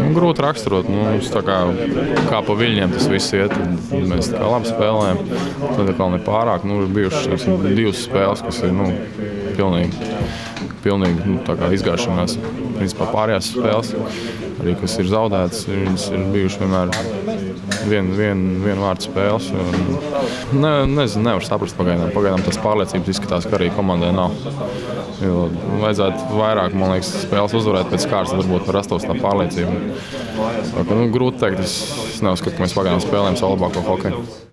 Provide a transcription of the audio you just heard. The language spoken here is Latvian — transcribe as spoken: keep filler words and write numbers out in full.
Nu, grūti raksturot. Nu, tā kā, kā pa viļņiem tas viss iet. Tad mēs tā kā labi spēlējam. Tad vēl ne pārāk. Nu, ir bijušas teiksim, divas spēles, kas ir nu, pilnīgi, pilnīgi nu, tā kā izgāšanās. Principā pārējās spēles, arī kas ir zaudētas, viņas ir bijušas vienmēr vien, vien, vien vārdu spēles. Ne, nezinu, nevar saprast pagaidām. Pagaidām tas pārliecības izskatās, ka arī komandai nav. Jo vajadzētu vairāk, man liekas, spēles uzvarēt pēc kārtas, varbūt var rastos tā pārliecība. Tā, ka, nu, grūti teikt, es neuzskatu, ka mēs pagaidām spēlējam savu labāko hokeju.